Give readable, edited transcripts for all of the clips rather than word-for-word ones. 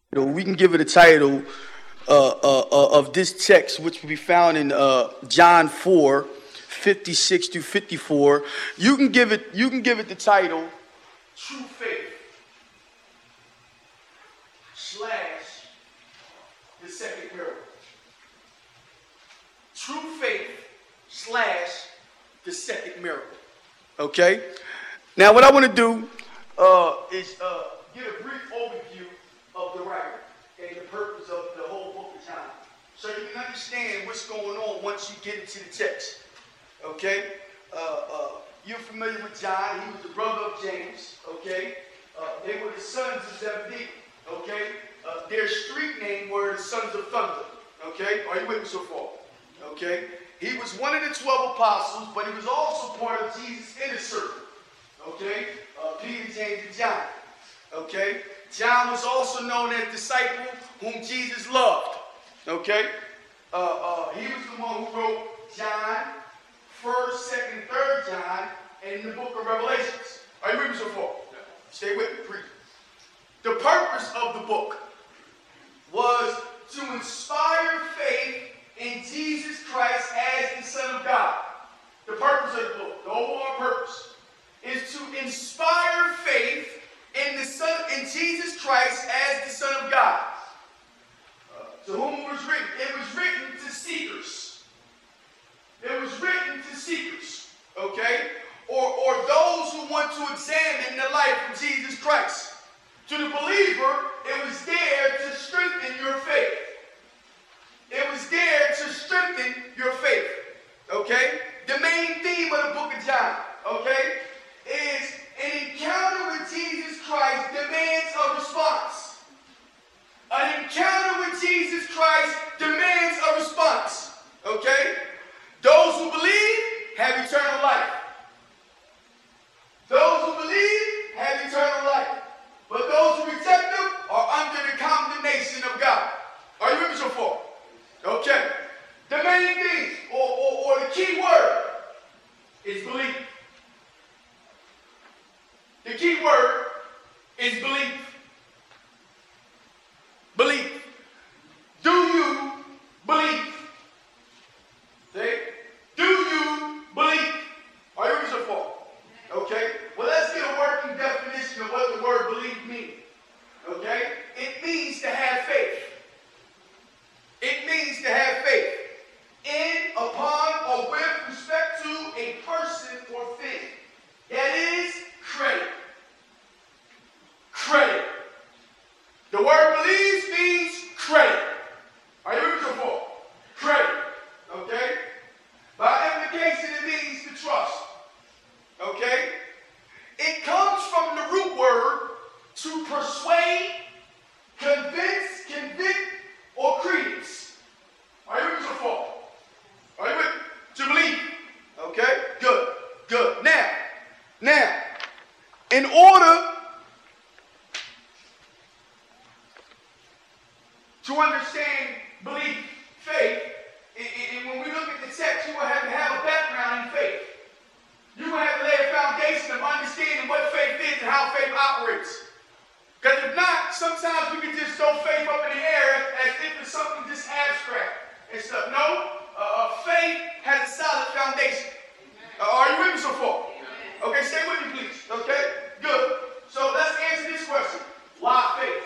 We can give it a title of this text, which will be found in John 4:56 through 54. You can give it the title, True Faith slash the second miracle. True faith slash the second miracle. Okay? Now what I want to do is get a brief overview of the writer and the purpose of the whole book of John, so you can understand what's going on once you get into the text. Okay? You're familiar with John. He was the brother of James. Okay? They were the sons of Zebedee. Okay? Their street name were the Sons of Thunder. Okay? Are you with me so far? Okay? He was one of the 12 apostles, but he was also part of Jesus' inner circle. Okay? Peter, James, and John. Okay? John was also known as disciple whom Jesus loved. Okay? He was the one who wrote John, 1st, 2nd, 3rd John, and the book of Revelations. Are you with me so far? Stay with me, please. The purpose of the book was to inspire faith in Jesus Christ as the Son of God. The purpose of the book, the overall purpose, is to inspire faith in Jesus Christ as the Son of God. To whom it was written? It was written to seekers. It was written to seekers, okay? Or those who want to examine the life of Jesus Christ. To the believer, it was there to strengthen your faith. It was there to strengthen your faith, okay? The main theme of the book of John, okay, is an encounter with Jesus Christ demands a response. An encounter with Jesus Christ demands a response, okay? Those who believe have eternal life. Those who believe have eternal life. But those who reject them are under the condemnation of God. Are you with me so far? Okay. The main thing, or the key word, is belief. The key word is belief. Belief. Do you believe? See? Do you believe? Are you with me so far? Okay. Well, let's get a working definition of what the word believe means. Okay? It means to have faith. It means to have faith in, upon, or with respect to a person or thing. That is credit. Credit. The word believes means credit. Are you with me so far? Credit. Okay? By implication, it means to trust. Okay? It comes from the root word to persuade, convince, convict, or credence. Are you with me so far? Are you with me? To believe. Okay? Good. Good. Now, in order to understand belief, faith, and when we look at the text, you will have to have a background in faith. You will have to lay a foundation of understanding what faith is and how faith operates. Because if not, sometimes we can just throw faith up in the air as if it's something just abstract and stuff. No, faith has a solid foundation. Are you with me so far? Okay, stay with me, please. Okay, good. So let's answer this question. Why faith?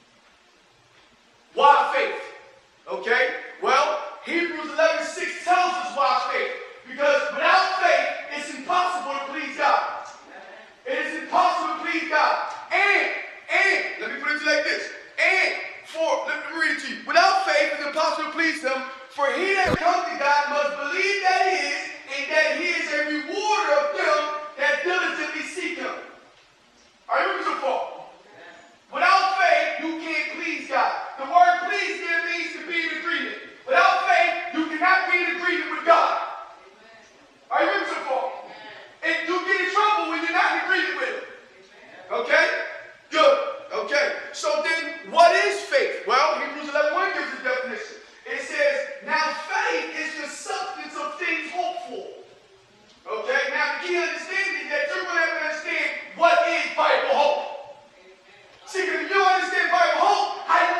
Why faith? Okay, well, Hebrews 11:6 tells us why faith. Because without faith, it's impossible to please God. It is impossible to please God. And, let me put it like this. Let me read it to you. Without faith, it's impossible to please Him. For he that comes to God must believe that He is, and that He is a rewarder of them that diligently seek Him. Are you with me so far? Without faith, you can't please God. The word please there means to be in agreement. Without faith, you cannot be in agreement with God. Are you with me so far? And you get in trouble when you're not in agreement with Him. Okay? Good. Okay. So then, what is faith? Well, Hebrews 11:1 gives a definition. It says, now faith is the substance of things hoped for. Okay? Now the key understanding is that you're going to have to understand what is Bible hope. See, if you don't understand Bible hope, how do you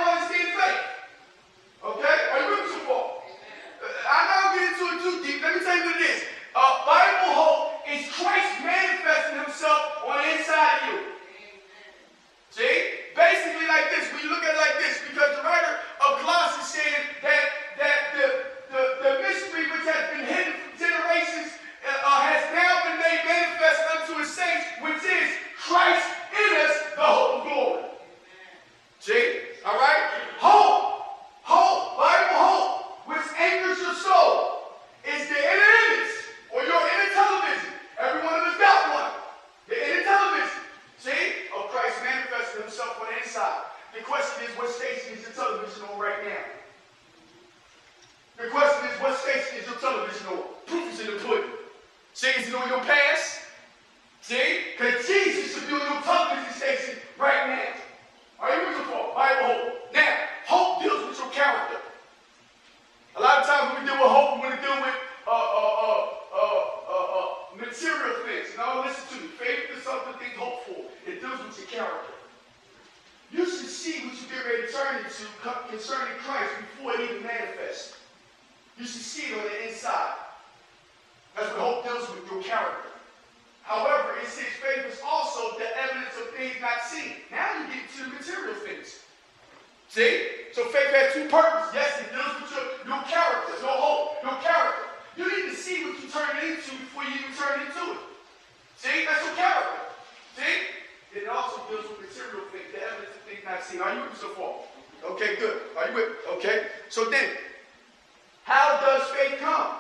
the question is, what station is your television on right now? The question is, what station is your television on? Proof is in the pudding. See, is it on your past? See? Because Jesus should be on your television station right now. Are you looking for Bible hope? Now, hope deals with your character. A lot of times when we deal with hope, we want to deal with material things. Now, listen to me. Faith is something things hope for. It deals with your character. You should see what you get ready to turn into concerning Christ before it even manifests. You should see it on the inside. That's what hope deals with, your character. However, it says faith is also the evidence of things not seen. Now you get to the material things. See? So faith has two purposes. Yes, it deals with your character, your hope, your character. You need to see what you turn it into before you even turn into it. See? That's your character. See? It also deals with material things, the evidence of things not seen. Are you with me so far? Okay, good. Are you with me? Okay. So then, how does faith come?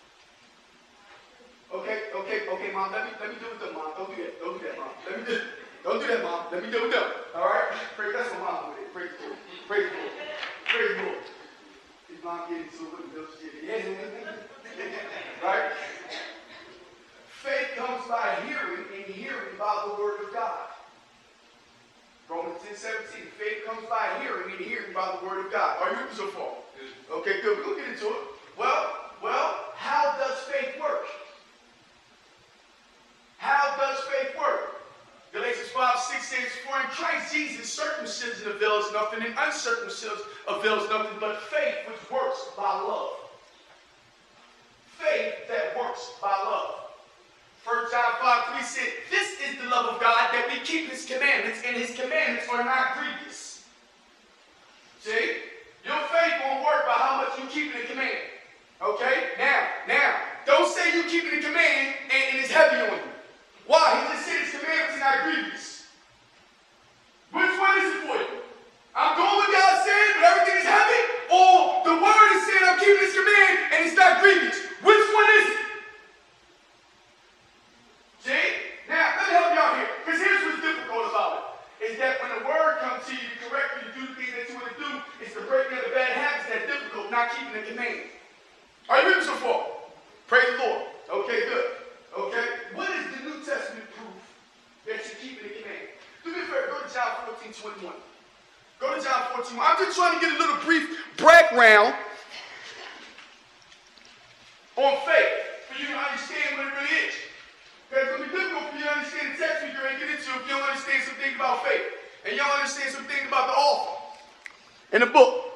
Okay, Mom. Let me deal with them, Mom. Don't do that, Mom. Don't do that, Mom. Let me deal with them. All right? That's what Mom would do. Praise the Lord. Praise the Lord. Praise the Lord. His mom getting into it with the right? Faith comes by hearing, and hearing by the word of God. Romans 10:17. Faith comes by hearing, and hearing by the word of God. Are you with me so far? Okay, good. We'll get into it. Well, how does faith work? How does faith work? Galatians 5:6 says, for in Christ Jesus, circumcision avails nothing, and uncircumcision avails nothing, but faith which works by love. Faith that works by love. 1 John 5:3 said, this is the love of God, that we keep his commandments, and his commandments are not grievous. See? Your faith won't work by how much you keep the command. Okay? Now, don't say you keep the command and it's heavy on you. Why? He just said his commandments are not grievous. Which one is it for you? I'm doing what God said, but everything is heavy? Or the word is saying I'm keeping his command and it's not grievous? Which one is it? See? Now, let me help y'all here. Because here's what's difficult about it. Is that when the word comes to you to correct you to do the things that you want to do, it's the breaking of the bad habits that's difficult, not keeping the command. Are you with me so far? Praise the Lord. Okay, good. Okay? What is the New Testament proof that you're keeping the command? Do me a favor, go to John 14:21. Go to John 14:21. I'm just trying to get a little brief background on faith for you to understand what it really is. Because it's going to be difficult for you to understand the text we're going to get into if you don't understand some things about faith. And you don't understand some things about the author in the book.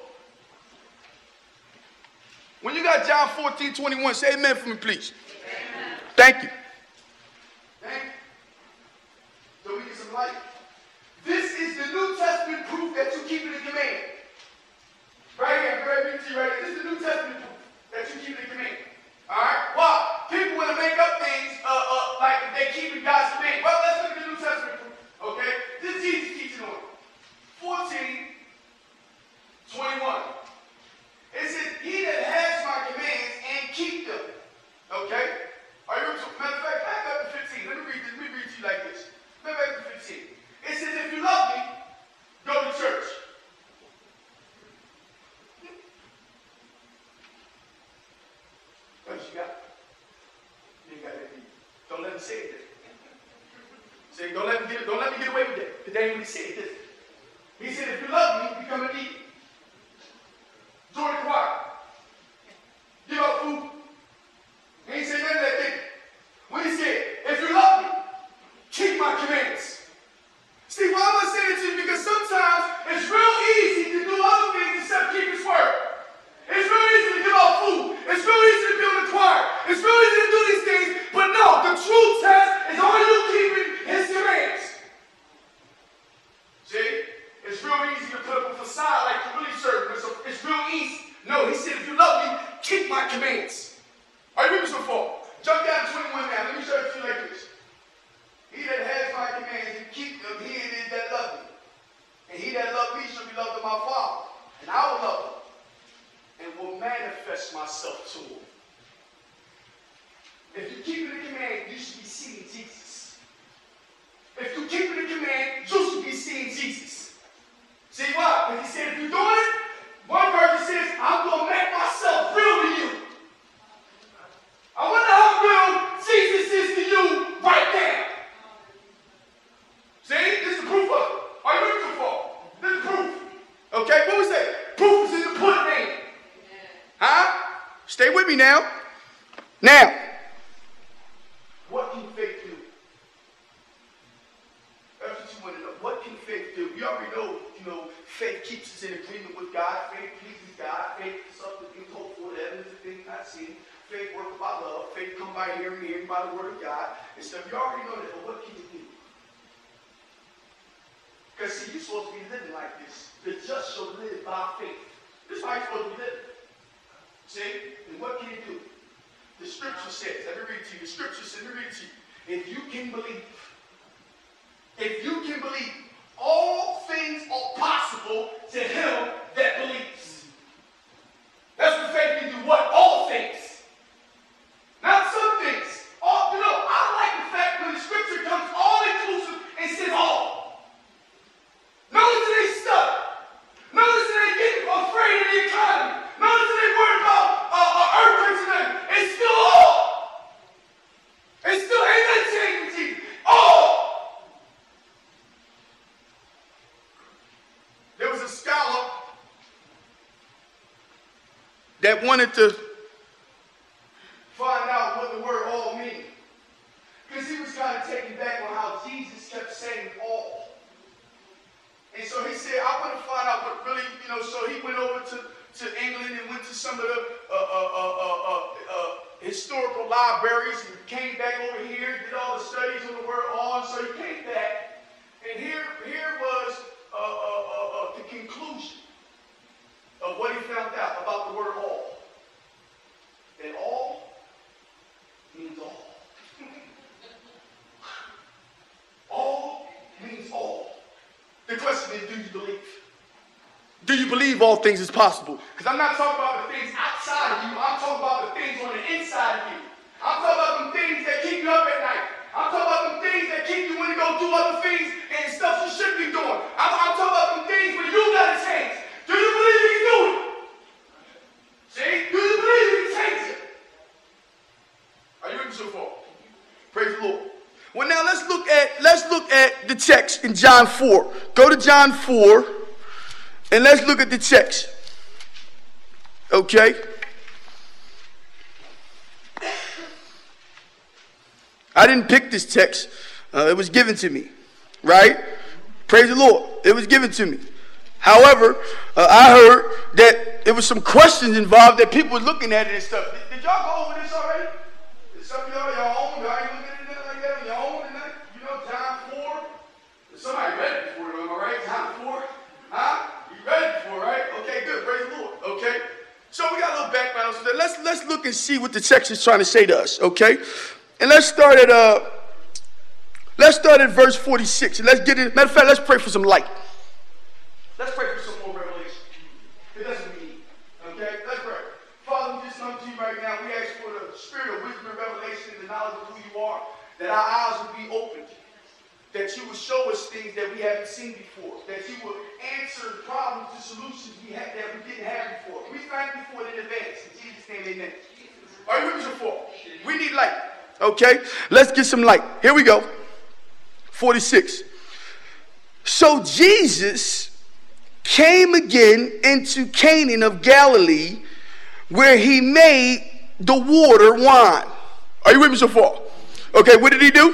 When you got John 14:21, say amen for me, please. Amen. Thank you. Thank you. So we get some light. This is the New Testament proof that you keep the command. Right here, right here. This is the New Testament proof that you keep the command. All right? Why? People want to make up things like if they keep God's command. Well, let's look at the New Testament proof. Okay? This is Jesus teaching on it. 14:21. It says, he that has my commands and keep them. Okay? Are you ready? Matter of fact, back up to 15. Let me read to you like this. Back up to 15. It says, if you love me, go to church. What you got? You ain't got that deep. Don't let me say it. Say, don't let me get away with that. Because they ain't really say it. He said, if you love me, become a deacon. Join the choir. Give up food. He ain't said none of that thing. When he said, if you love me, keep my commandments. See, why am I saying it to you? Because sometimes it's real easy to do other things except keep his word. It's real easy to give out food. It's real easy to build a choir. It's real easy to do these things. But no, the true test is are you keeping his commands? See? It's real easy to put up a facade like you really serve him. It's real easy. No, he said, if you love me, keep my commands. Are you with me so far? Jump down to 21 now. Let me show it to you like this. He that has my commands and keep them, he it is that love me. And he that love me shall be loved of my Father. And I will love him and will manifest myself to him. If you keep the command, you should be seeing Jesus. If you keep the command, you should be seeing Jesus. See, me now? Now, what can faith do? That's what you want to know. What can faith do? You already know, faith keeps us in agreement with God. Faith pleases God. Faith is something things hoped for, the evidence of things not seen. Faith works by love. Faith come by hearing by the word of God. And stuff. You already know that, but what can you do? Because see, you're supposed to be living like this. The just shall live by faith. This is how you're supposed to be living. See? And what can you do? The scripture says, let me read it to you. The scripture says, let me read it to you. If you can believe, all things are possible to him that believes. That's what faith can do. What? All things. Not some things. All, I like the fact when the scripture comes all inclusive and says all. Notice that they stuck. Notice that they get afraid of the economy. Notice that they worried about earthquakes and everything. It's still all. It's still ain't nothing changing, Jesus. All. There was a scholar that wanted to find out what the word all means. Because he was kind of taken back on how Jesus kept saying all. And so he said, I want to find out what really, so he went over to England and went to some of the historical libraries and came back over here, did all the studies on the word all. So he came back, and here was the conclusion of what he found out about the word all. That all means all. All means all. The question is, do you believe? Do you believe all things is possible? Because I'm not talking about the things outside of you. I'm talking about the things on the inside of you. I'm talking about them things that keep you up at night. I'm talking about them things that keep you when you go do other things and stuff you should be doing. I'm talking about them things when you got to change. Do you believe you can do it? See? Do you believe you can change it? Are you with me so far? Praise the Lord. Well, now let's look at the text in John 4. Go to John 4 and let's look at the text. Okay? I didn't pick this text. It was given to me. Right? Praise the Lord. It was given to me. However, I heard that there was some questions involved that people were looking at it and stuff. Did y'all go over this already? Some of y'all own, y'all ain't looking at it like that on your own tonight? John 4? Somebody read it before, am I right? John 4? Huh? You read it before, right? Okay, good. Praise the Lord. Okay? So we got a little background. So let's look and see what the text is trying to say to us, okay? And let's start at verse 46. And let's get it. Matter of fact, let's pray for some light. Let's pray for some more revelation. That's what we need. Okay? Let's pray. Father, we just come to you right now. We ask for the spirit of wisdom and revelation and the knowledge of who you are, that our eyes will be opened, that you will show us things that we haven't seen before, that you will answer problems and solutions that we didn't have before. We thank you for it in advance. In Jesus' name, amen. Are you with me so far? We need light. Okay? Let's get some light. Here we go. 46. So Jesus came again into Canaan of Galilee, where he made the water wine. Are you with me so far? Okay, what did he do?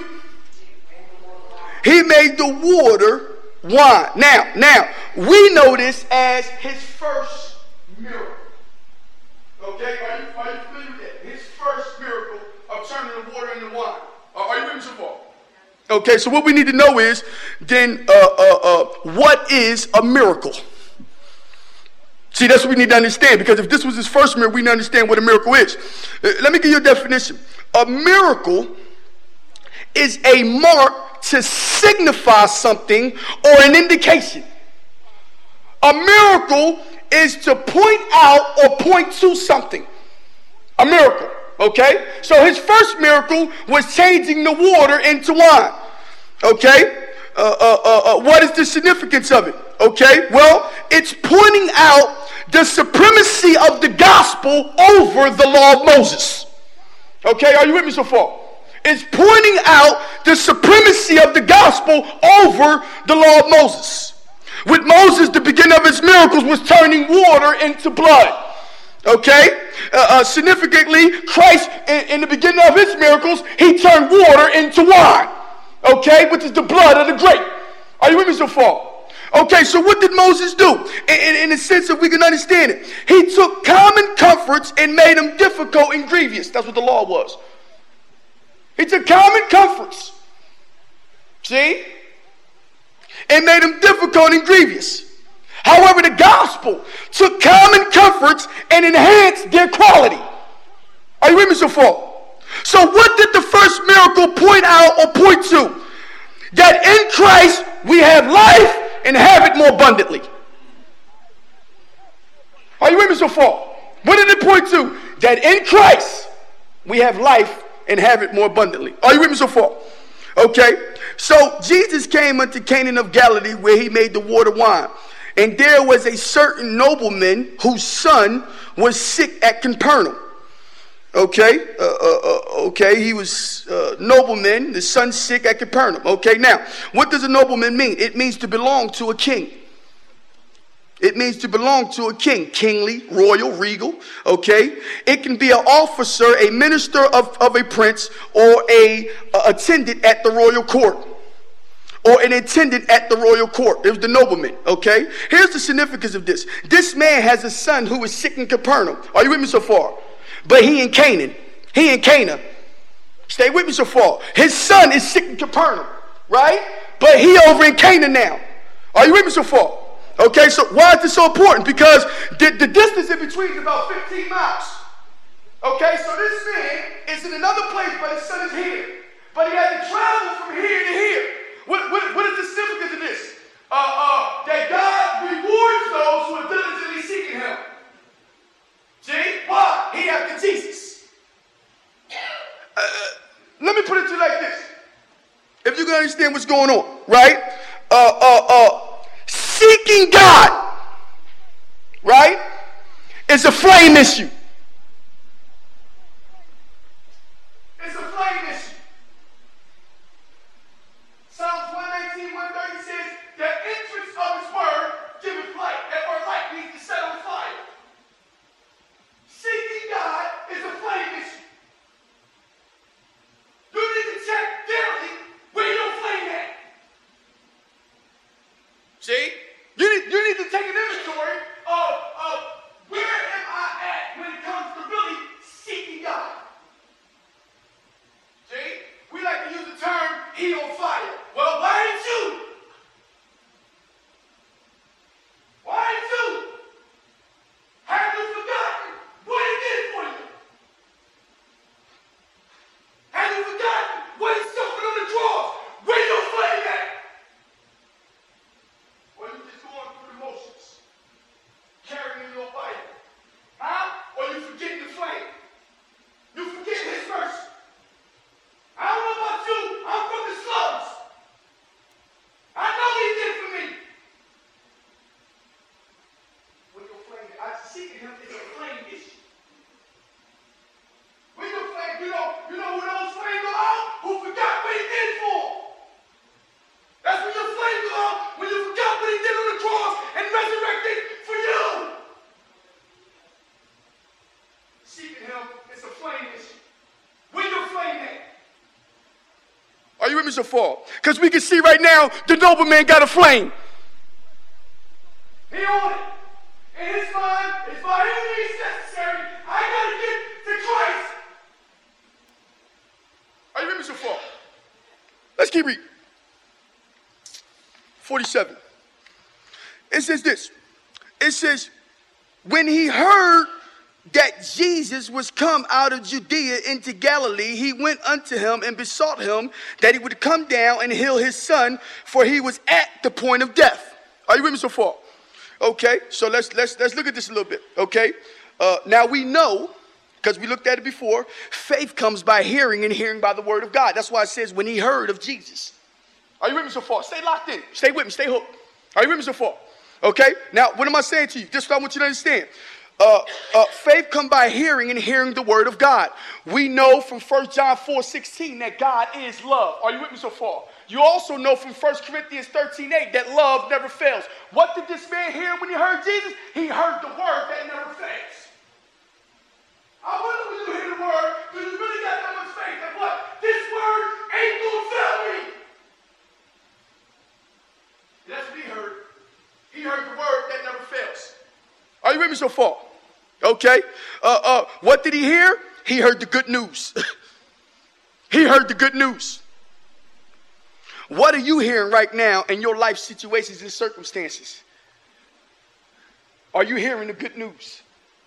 He made the water wine. Now, we know this as his first miracle. Okay, are you familiar with that? His first miracle of turning the water into wine. Are you with me so far? Okay, so what we need to know is then what is a miracle? See, that's what we need to understand, because if this was his first miracle, we need to understand what a miracle is. Let me give you a definition. A miracle is a mark to signify something or an indication. A miracle is to point out or point to something. A miracle. Okay? So his first miracle was changing the water into wine. Okay? What is the significance of it? Okay? Well, it's pointing out the supremacy of the gospel over the law of Moses. Okay? Are you with me so far? It's pointing out the supremacy of the gospel over the law of Moses. With Moses, the beginning of his miracles was turning water into blood. Okay? Significantly, Christ, in the beginning of his miracles, he turned water into wine. Okay, which is the blood of the grape. Are you with me so far? Okay, so what did Moses do? In the sense that we can understand it. He took common comforts and made them difficult and grievous. That's what the law was. He took common comforts, see, and made them difficult and grievous. However, the gospel took common comforts and enhanced their quality. Are you with me so far? So what did the first miracle point out or point to? That in Christ we have life and have it more abundantly. Are you with me so far? What did it point to? That in Christ we have life and have it more abundantly. Are you with me so far? Okay. So Jesus came unto Canaan of Galilee, where he made the water wine. And there was a certain nobleman whose son was sick at Capernaum. Okay. He was nobleman, the son sick at Capernaum. Okay. Now, what does a nobleman mean? It means to belong to a king. It means to belong to a king, kingly, royal, regal, okay? It can be an officer, a minister of a prince, or a attendant at the royal court, or an attendant at the royal court. It was the nobleman, okay? Here's the significance of this. This man has a son who is sick in Capernaum. Are you with me so far? But he in Canaan. He in Cana. Stay with me so far. His son is sick in Capernaum, right? But he over in Canaan now. Are you with me so far? Okay, so why is this so important? Because the distance in between is about 15 miles. Okay, so this man is in another place, but his son is here. But he had to travel from here to here. What is the significance of this? That God rewards those who are diligently seeking him. See? Why? He after Jesus. Let me put it to you like this. If you can understand what's going on, right? Seeking God, right, is a flame issue. It's a flame issue. Psalms 119, 130 says, the entrance of his word giveth light. That word light means to set on fire. Seeking God is a flame issue. You need to check daily where your flame at. See? You need to take an inventory of where am I at when it comes to really seeking God. See? We like to use the term, he on fire. Well, why ain't you? Why ain't you? Have you forgotten what he did for you? Have you forgotten what he suffered on the cross? Where your flame at? Or you just going through the motions, carrying your Bible? Huh? Or you forgetting the flame? You forgetting his mercy? I don't know about you. I'm from the slums. I know what he did for me. When your flame, I seeking him is a flame issue. When your flame, you know who those flames go out? Who forgot what he did for? That's when your flame go out, when you forgot what he did on the cross and resurrected for you. Seeking him is a flame issue. Where your flame at? Are you with me so far? Because we can see right now the nobleman got a flame. He on it. In his mind, it's by any means necessary. I gotta get to Christ. Are you with me so far? Let's keep reading. 47. It says this. It says, when he heard that Jesus was come out of Judea into Galilee, he went unto him and besought him that he would come down and heal his son, for he was at the point of death. Are you with me so far? Okay, so let's look at this a little bit. Okay, now we know, because we looked at it before, faith comes by hearing and hearing by the word of God. That's why it says when he heard of Jesus. Are you with me so far? Stay locked in. Stay with me. Stay hooked. Are you with me so far? Okay, now what am I saying to you? This is what I want you to understand. Faith come by hearing and hearing the word of God. We know from 1 John 4:16 that God is love. Are you with me so far? You also know from 1 Corinthians 13:8 that love never fails. What did this man hear when he heard Jesus? He heard the word that never fails. the word that never fails. Are you with me so far? Okay. What did he hear? He heard the good news. He heard the good news. What are you hearing right now in your life situations and circumstances? Are you hearing the good news?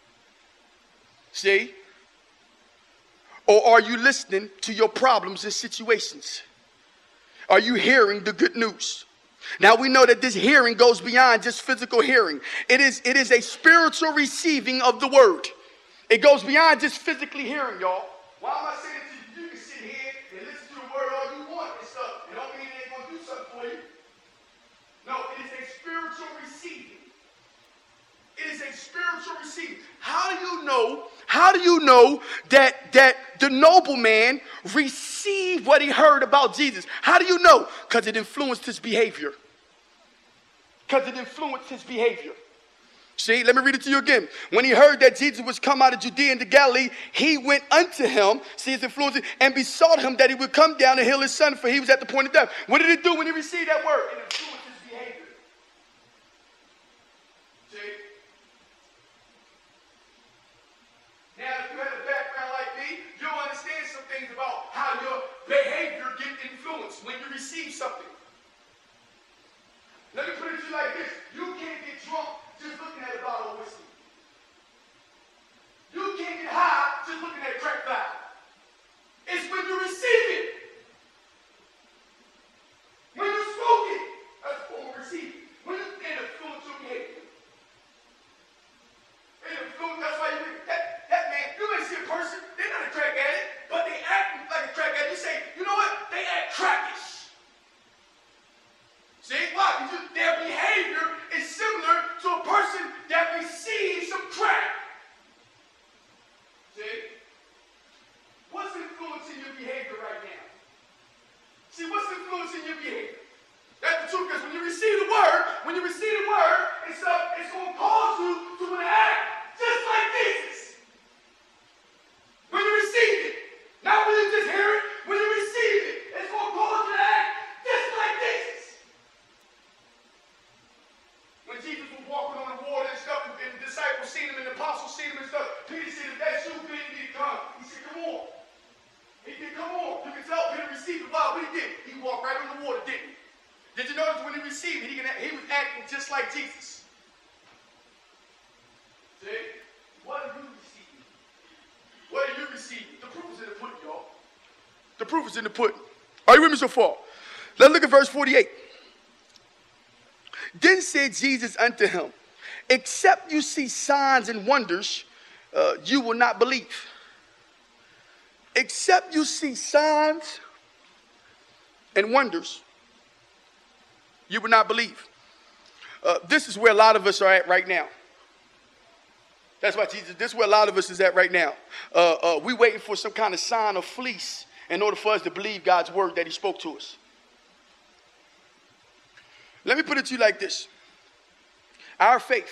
See? Or are you listening to your problems and situations? Are you hearing the good news? Now we know that this hearing goes beyond just physical hearing. It is a spiritual receiving of the word. It goes beyond just physically hearing, y'all. Why am I saying it to you? You can sit here and listen to the word all you want and stuff. It don't mean it ain't going to do something for you. No, it is a spiritual receiving. It is a spiritual receiving. How do you know that the nobleman received what he heard about Jesus? How do you know? Because it influenced his behavior. See, let me read it to you again. When he heard that Jesus was come out of Judea into Galilee, he went unto him, see his influence, and besought him that he would come down and heal his son, for he was at the point of death. What did it do when he received that word? It influenced his behavior. See? Now, if you had a background like me, you'll understand some things about how your behavior gets influenced when you receive something. Let me put it to you like this. You can't get drunk just looking at a bottle of whiskey. You can't get high just looking at a crack vial. It's when you receive it. When you smoke it, that's a form of receiving. When you influence your behavior. That's why that man, you may see a person, they're not a crack addict, but they act like a crack addict. You say, you know what? They act crackish. See? Why? Because their behavior is similar to a person that receives some crack. See? What's influencing your behavior right now? See, what's influencing your behavior? That's the truth, because when you receive the word, it's going to cause you to act just like Jesus. When you receive it, not when you just hear it, when you receive it, it's going to cause you to act just like Jesus. When Jesus was walking on the water and stuff, and the disciples seen him and the apostles seen him and stuff, Peter said, if that's you, Peter, you need to come. He said, come on. He said, come on. You can tell Peter received it. Wow, what he did? He walked right on the water, didn't he? Did you notice when he received it, he was acting just like Jesus? See? What are you receiving? What are you receiving? The proof is in the pudding, y'all. The proof is in the pudding. Are you with me so far? Let's look at verse 48. Then said Jesus unto him, except you see signs and wonders, you will not believe. Except you see signs and wonders, you will not believe. This is where a lot of us are at right now. That's why Jesus, this is where a lot of us is at right now. We waiting for some kind of sign of fleece in order for us to believe God's word that he spoke to us. Let me put it to you like this. Our faith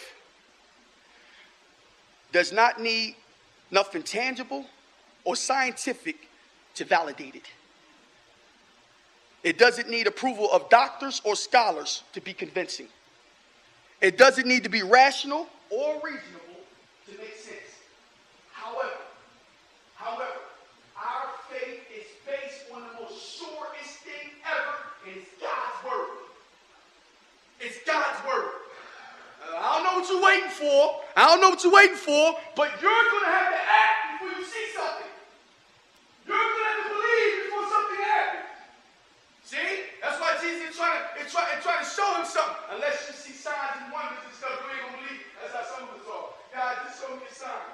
does not need nothing tangible or scientific to validate it. It doesn't need approval of doctors or scholars to be convincing. It doesn't need to be rational or reasonable to make sense. However, our faith is based on the most surest thing ever, and it's God's word. It's God's word. I don't know what you're waiting for, but you're going to have to act before you see something. You're going to have to believe before something happens. See? That's why Jesus is trying to show him something. Unless you see signs and wonders and stuff, you ain't going to believe. That's how some of us are. God, just show me a sign.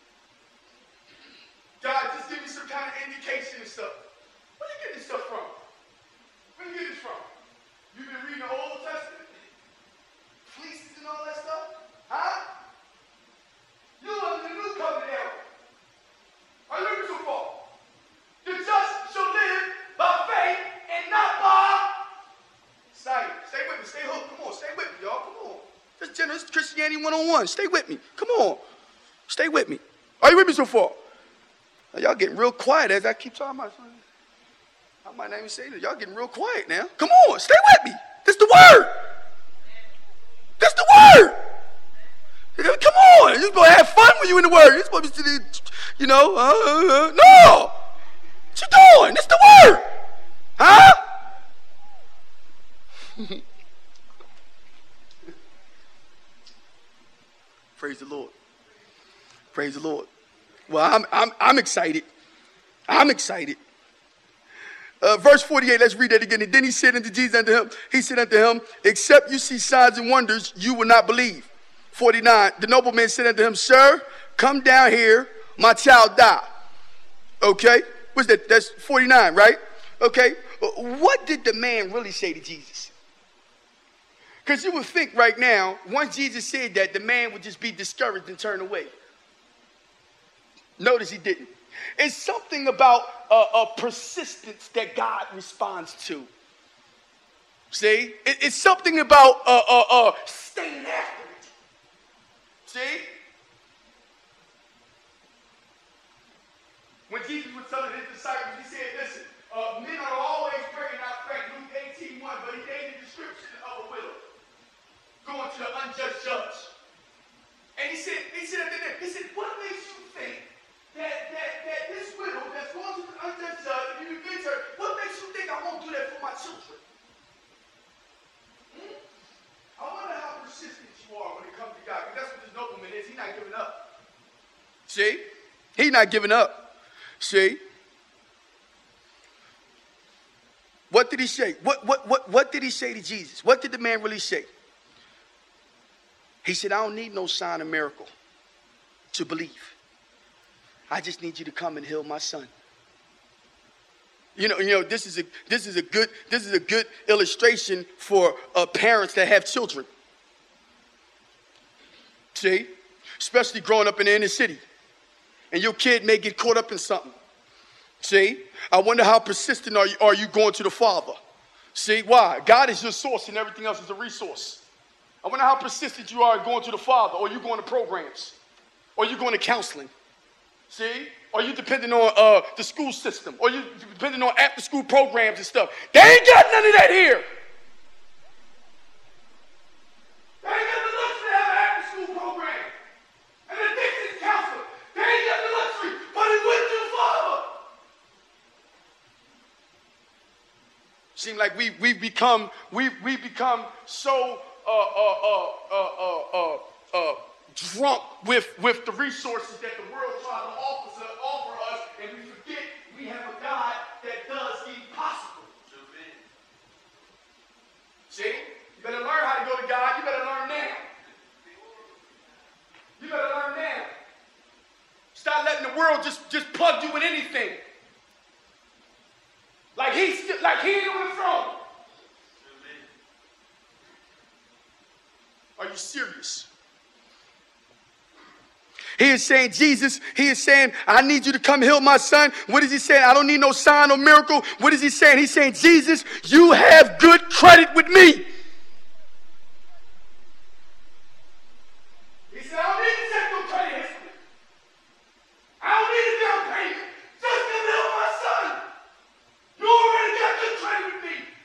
God, just give me some kind of indication and stuff. Where you get this stuff from? Where you get this from? You've been reading the Old Testament? Fleeces and all that stuff? Huh? You under the new covenant era. Are you looking so far? The just shall live by faith and not by sight. Stay with me. Stay hooked. Come on. Stay with me, y'all. Come on. This generous Christianity 101. Stay with me. Come on. Stay with me. Are you with me so far? Now, y'all getting real quiet as I keep talking about something. I might not even say this. Y'all getting real quiet now. Come on. Stay with me. This is the word. This is the word. Come on. You're supposed to have fun when you're in the word. You're supposed to be, no. What you doing? It's the word. Huh? Praise the Lord. Praise the Lord. Well, I'm excited. I'm excited. Verse 48, let's read that again. And then he said unto Jesus unto him, he said unto him, except you see signs and wonders, you will not believe. 49, the nobleman said unto him, sir, come down here, my child died. Okay, what's that? That's 49, right? Okay, what did the man really say to Jesus? Because you would think right now, once Jesus said that, the man would just be discouraged and turn away. Notice he didn't. It's something about a persistence that God responds to. See? It's something about staying after it. See? When Jesus was telling his disciples, he said, listen, men are always pray and not faint. Luke 18:1, but he gave the description of a widow going to the unjust judge. And he said, what makes you think that this widow that's going to the unjust judge, and you convince her, what makes you think I won't do that for my children? I wonder how persistent you are when it comes to God, because that's what this nobleman is. He's not giving up. See? He's not giving up. See? What did he say? What did he say to Jesus? What did the man really say? He said, I don't need no sign or miracle to believe. I just need you to come and heal my son. You know, this is a good illustration for parents that have children. See? Especially growing up in the inner city. And your kid may get caught up in something. See? I wonder how persistent are you going to the Father? See? Why? God is your source and everything else is a resource. I wonder how persistent you are going to the Father, or you going to programs, or you going to counseling. See? Or you depending on the school system, or you depending on after-school programs and stuff. They ain't got none of that here. They ain't got the luxury to have an after-school program. And an addictions counselor. They ain't got the luxury, but he went to the Father. Seems like we've become so drunk with the resources that the world tries to offer us, and we forget we have a God that does the impossible. See? You better learn how to go to God. You better learn now. You better learn now. Stop letting the world just plug you in anything. Like he ain't on the throne. Are you serious? He is saying, Jesus, he is saying, I need you to come heal my son. What is he saying? I don't need no sign or miracle. What is he saying? He's saying, Jesus, you have good credit with me. He said, I don't need to check no credit history. I don't need a down payment. Just come heal my son. You already got good credit with me.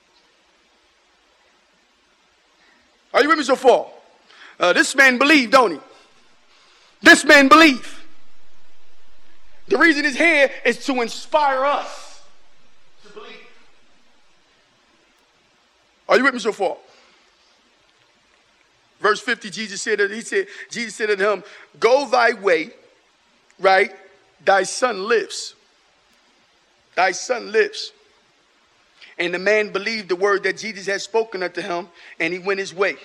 Are you with me so far? This man believed, don't he? This man believed. The reason he's here is to inspire us to believe. Are you with me so far? Verse 50, Jesus said to him, go thy way, right? Thy son lives. Thy son lives. And the man believed the word that Jesus had spoken unto him, and he went his way.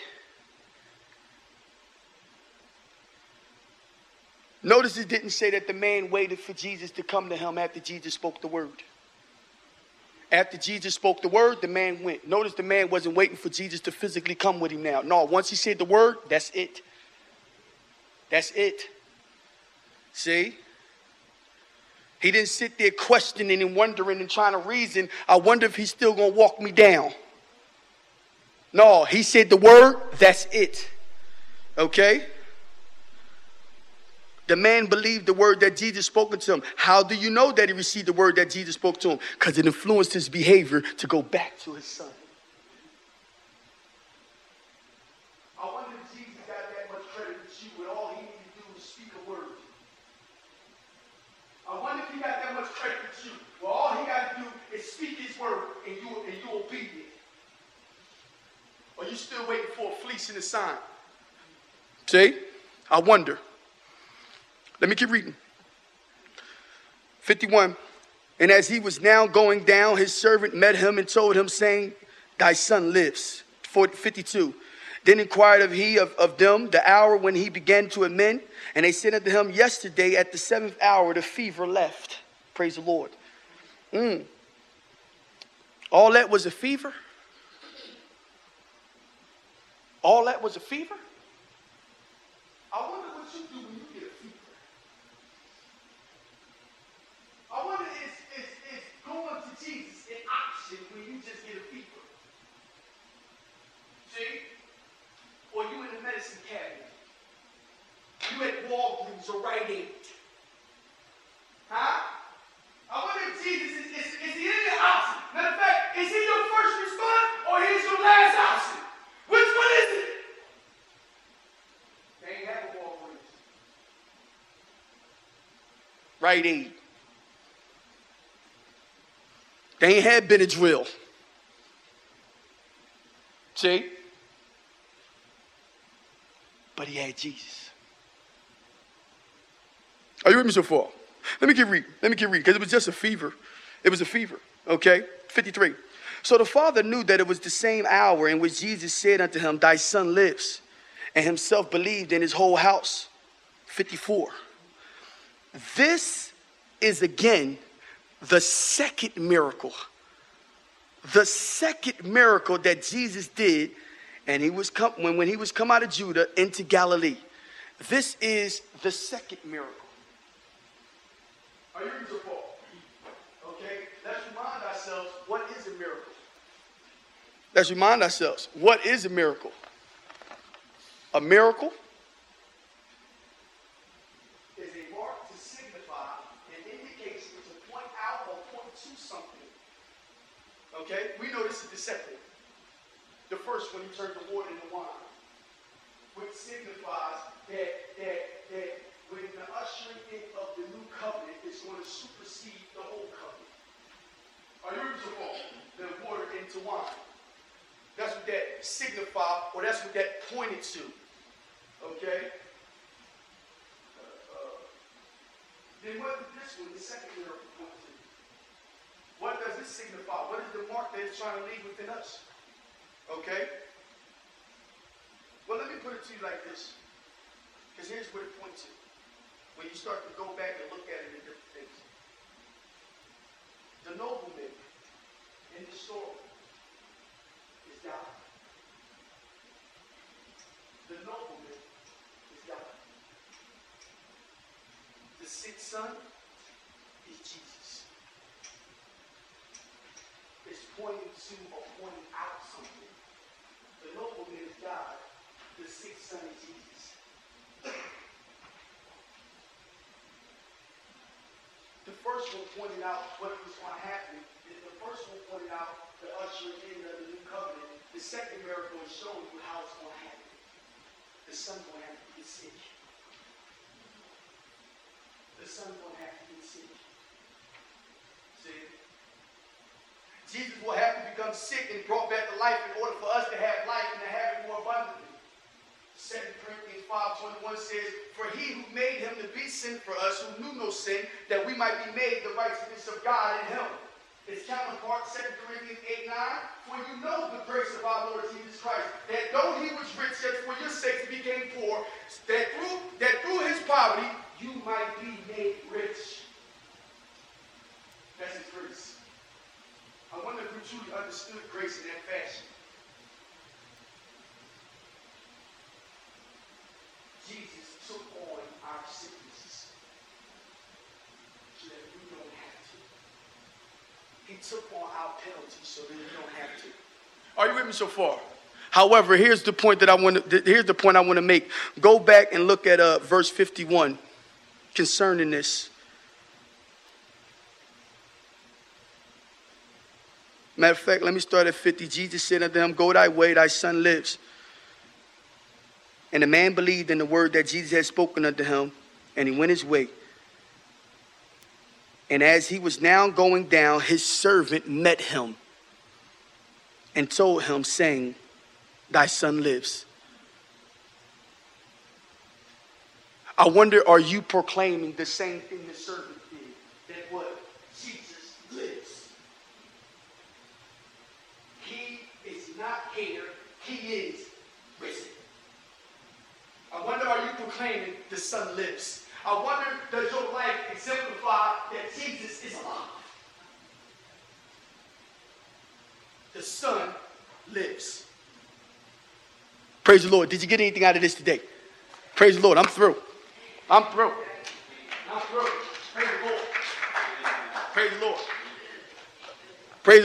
Notice it didn't say that the man waited for Jesus to come to him after Jesus spoke the word. After Jesus spoke the word, the man went. Notice the man wasn't waiting for Jesus to physically come with him now. No, once he said the word, that's it. That's it. See? He didn't sit there questioning and wondering and trying to reason. I wonder if he's still going to walk me down. No, he said the word, that's it. Okay? The man believed the word that Jesus spoke to him. How do you know that he received the word that Jesus spoke to him? Because it influenced his behavior to go back to his son. I wonder if Jesus you when all he needed to do was speak a word? I wonder if he got that much credit with you. Well, all he got to do is speak his word and you obedient. Or you still waiting for a fleece and a sign? See? I wonder. Let me keep reading. 51. And as he was now going down, his servant met him and told him, saying, thy son lives. 52. Then inquired of them the hour when he began to amend. And they said unto him, yesterday at the 7th hour, the fever left. Praise the Lord. All that was a fever? All that was a fever? I wonder what you do when you get a fever. I wonder is going to Jesus an option when you just get a fever? See? Or you in the medicine cabinet. You at Walgreens or Rite Aid. Huh? I wonder if Jesus is he in the option? Matter of fact, is he your first response or he's your last option? Which one is it? They ain't have a Walgreens. Rite Aid. They ain't had Benadryl. See? But he had Jesus. Are you with me so far? Let me keep reading, because it was just a fever. It was a fever, okay? 53. So the father knew that it was the same hour in which Jesus said unto him, thy son lives, and himself believed in his whole house. 54. This is again the second miracle. The second miracle that Jesus did, and when he was come out of Judah into Galilee. This is the second miracle. Are you ready so far? Okay, let's remind ourselves, what is a miracle? Let's remind ourselves, what is a miracle? A miracle is a mark to signify an indication to point out or point to something. Okay, we know this is the second. The first one, he turned the water into wine, which signifies that when the ushering in of the new covenant is going to supersede the old covenant. Are you ready to fall? The water into wine. That's what that signified, or that's what that pointed to. Okay? Then what did this one, the second miracle, point to? What does this signify? What is the mark that it's trying to leave within us? Okay? Well, let me put it to you like this. Because here's what it points to. When you start to go back and look at it in different things. The nobleman in the story is God. The nobleman is God. The sick son is Jesus. It's pointing to or pointing out something. The nobleman is God. The sick son is Jesus. The first one pointed out what was going to happen. The first one pointed out the ushering in of the new covenant. The second miracle is showing you how it's going to happen. The son's going to have to get sick. The son's going to have to get sick. See? Jesus will have to become sick and brought back to life in order for us to have life and to have it more abundantly. 2 Corinthians 5:21 says, for he who made him to be sin for us, who knew no sin, that we might be made the righteousness of God in him. Its counterpart, 2 Corinthians 8:9, for you know the grace of our Lord Jesus Christ, that though he was rich, yet for your sakes he became poor, that through his poverty you might be made rich. That's his grace. I wonder if we truly understood grace in that fashion. Jesus took on our sicknesses so that we don't have to. He took on our penalty so that we don't have to. Are you with me so far? However, here's the point I want to make. Go back and look at verse 51 concerning this. Matter of fact, let me start at 50. Jesus said unto him, go thy way, thy son lives. And the man believed in the word that Jesus had spoken unto him, and he went his way. And as he was now going down, his servant met him and told him, saying, thy son lives. I wonder, are you proclaiming the same thing the servant did? That what? Jesus lives. He is not here. He is risen. I wonder, are you proclaiming the son lives? I wonder, does your life exemplify that Jesus is alive? The son lives. Praise the Lord. Did you get anything out of this today? Praise the Lord. I'm through. I'm through. I'm through. Praise the Lord. Praise the Lord.